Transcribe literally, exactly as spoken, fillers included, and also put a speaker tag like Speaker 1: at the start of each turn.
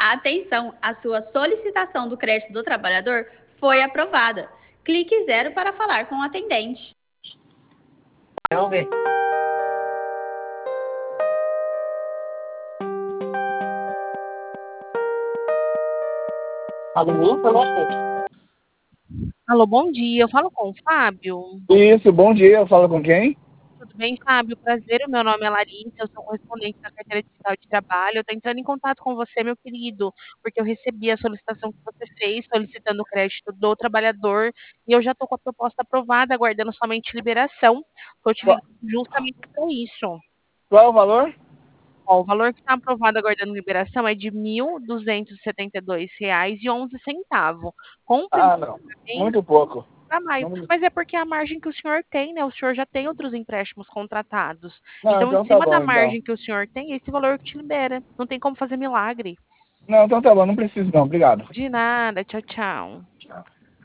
Speaker 1: Atenção, a sua solicitação do crédito do trabalhador foi aprovada. Clique zero para falar com o atendente.
Speaker 2: Vamos ver. Alô, falou.
Speaker 3: Alô, bom dia. Eu falo com o Fábio.
Speaker 4: Isso, bom dia. Fala com quem?
Speaker 3: Tudo bem, Fábio? Prazer, o meu nome é Larissa, eu sou correspondente da carteira digital de trabalho. Eu estou entrando em contato com você, meu querido, porque eu recebi a solicitação que você fez, solicitando o crédito do trabalhador, e eu já estou com a proposta aprovada, aguardando somente liberação. Estou te ligando justamente para isso.
Speaker 4: Qual é o valor?
Speaker 3: Ó, o valor que está aprovado aguardando liberação é de mil duzentos e setenta e dois reais e onze centavos. Com o
Speaker 4: Ah,
Speaker 3: primeiro
Speaker 4: não.
Speaker 3: pagamento
Speaker 4: Muito pouco.
Speaker 3: para maio.
Speaker 4: Não,
Speaker 3: Mas é porque é a margem que o senhor tem, né? O senhor já tem outros empréstimos contratados.
Speaker 4: não,
Speaker 3: Então, em
Speaker 4: então tá
Speaker 3: cima da
Speaker 4: bom, então.
Speaker 3: margem que o senhor tem, esse valor que te libera. Não tem como fazer milagre.
Speaker 4: Não, então tá bom, não preciso não. Obrigado.
Speaker 3: De nada. Tchau, tchau.